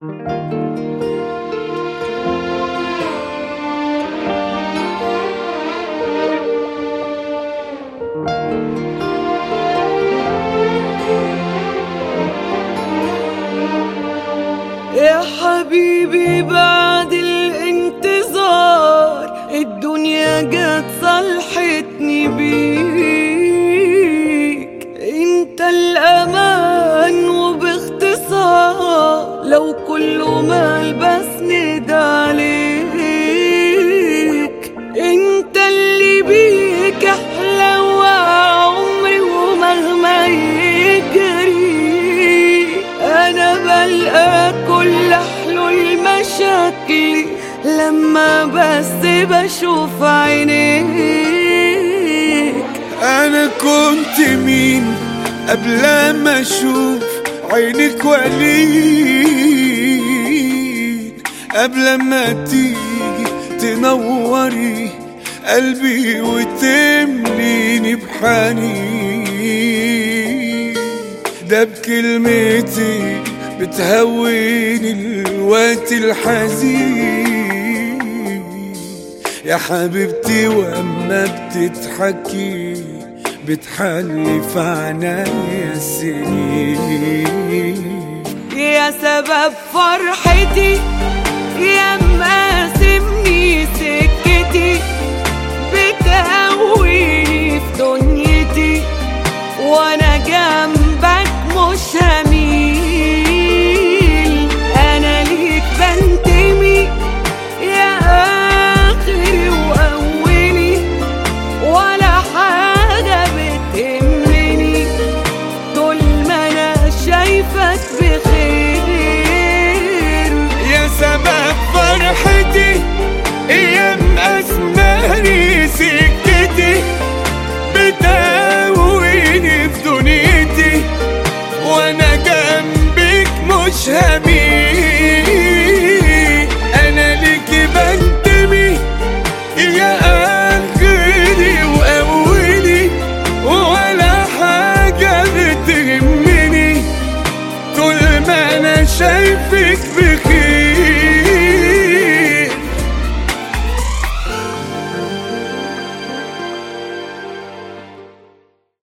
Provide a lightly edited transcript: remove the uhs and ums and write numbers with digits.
يا حبيبي بعد الانتظار الدنيا جت صلحتني بيك، انت الامان وباختصار لو كله مال بسند عليك، انت اللي بيك احلى وعمري ومهما يجري انا بلقى كل حلول مشاكلي لما بس بشوف عينيك. انا كنت مين قبل ما اشوف عينك وليد، قبل ما تيجي تنوري قلبي وتمليني بحنين، ده بكلمتي بتهوني الوقت الحزين يا حبيبتي، واما بتضحكي بتحلي في عنايا السنين، يا سبب فرحتي يا مقاسمني سكتي، بتقويني في دنيتي وانا جنبك مش هميل، انا ليك بنتمي يا اخري واولي ولا حاجه بتهمني طول ما انا شايفك بخير، يا سبب